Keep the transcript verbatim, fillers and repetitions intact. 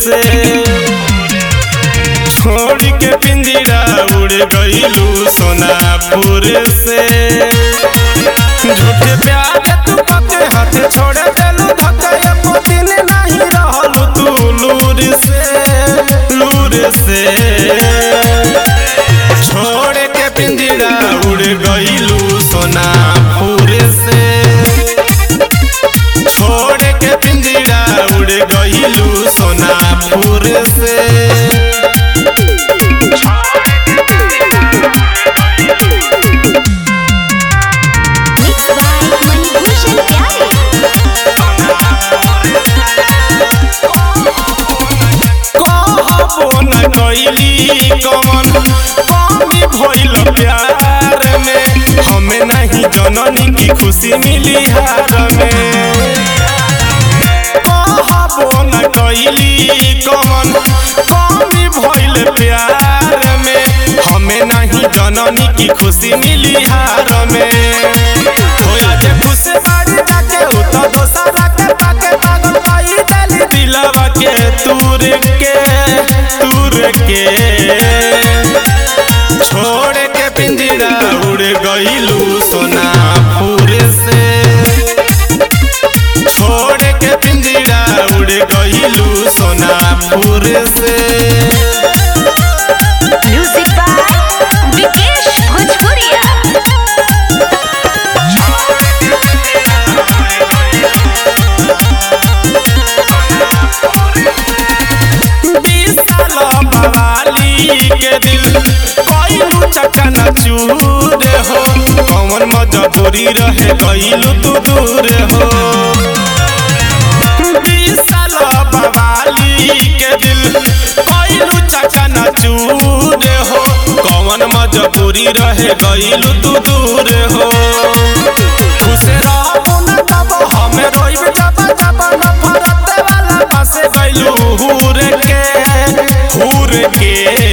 से छोड़ के पिंजरा उड़ गईलू सोनापुर से। झूठे प्यार तू पके हाथ छोड़ देलू धक्का एको दिन नहीं रहलू तू लूर से लूर से। छोड़ के पिंजरा उड़ गईलू सोनापुर से छोड़ के पिंजरा उड़ गईलू सोनापुर से। कौन कमी भइल प्यार में हमें नहीं जननी की खुशी मिली हार में। कहबो न कइली कौन कमी भइल प्यार में हमें नहीं जननी की खुशी मिली हार में। होया जे खुश बाड़ी जाके उ तो दोसरा के पाके पागल कई देली दिलवा के तूर के तूर के। छोड़ के पिंजरा उड़ गईलू सोनापुर से छोड़ के पिंजरा उड़ गईलू सोनापुर से। म्यूजिक बाय विकेश भोजपुरिया। के दिल कइलू चकना चूर हो कौन मजबूरी रहे गइलू तू दूर हो। बीस साल बवाली के दिल कइलू चकना चूर हो कौन मजबूरी रहे गइलू तू दूर हो। खुश रहबो न तब हमें रोइब जब जब नफरत वाला बस गइलू हुर के हुर के।